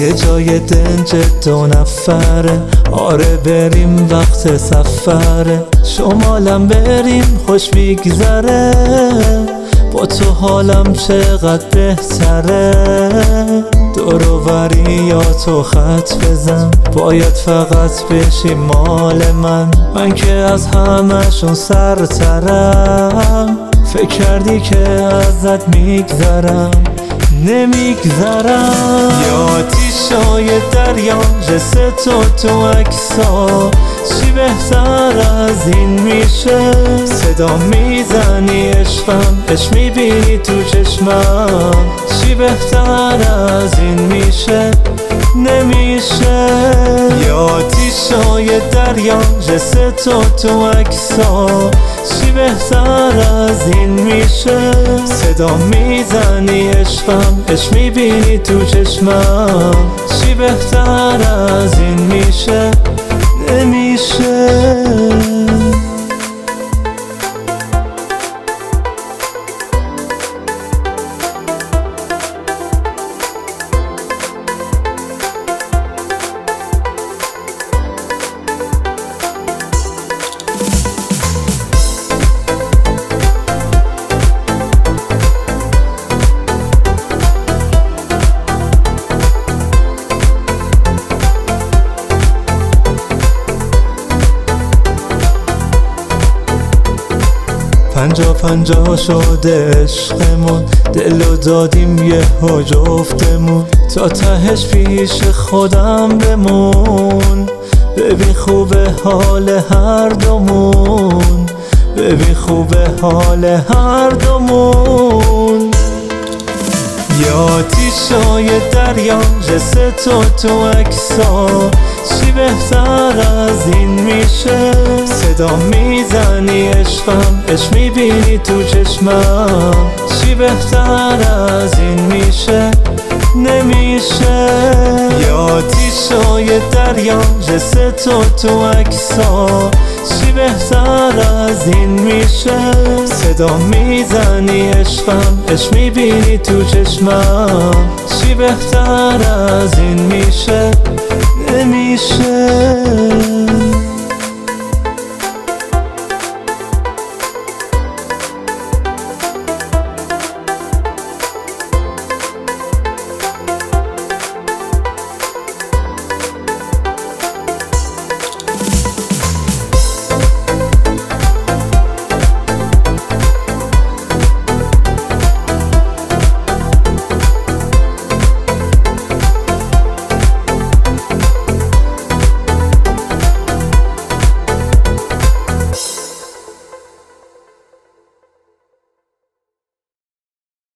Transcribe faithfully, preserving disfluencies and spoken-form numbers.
یه جای دنج دو نفره، آره بریم وقت سفره، شمالم بریم خوش میگذره، با تو حالم چقدر بهتره. دور و بری یا تو خط بزن، باید فقط بشی مال من، من که از همشون سرترم. فکر کردی که ازت میگذرم، نمیگذرم. یا آتیشای دریا جسد تو تو عکسا، چی بهتر از این میشه؟ صدا میزنی عشقم، عشق میبینی تو چشمم، چی بهتر از این میشه؟ نمیشه. یا آتیشای دریا جسد تو تو عکسا، چی بهتر از این میشه؟ صدا میزنی عشقم، عشق میبینی تو چشمم، چی بهتر از این میشه؟ نمیشه. پنجا پنجا شده عشقمون، دلو دادیم یه ها جفتمون، تا تهش پیش خودم بمون. ببین خوبه حال هر دومون، ببین خوبه حال هر دومون. یا آتیشای دریا جسد تو تو عکسا، چی بهتر از این میشه؟ صدا میزنی عشقم، عشق میبینی تو چشمم، چی بهتر از این میشه؟ نمیشه. یا آتیشای دریا جسد تو تو عکسا، چی بهتر از این میشه؟ صدا میزنی عشقم، عشق میبینی تو چشمم، چی بهتر از این میشه؟ نمیشه.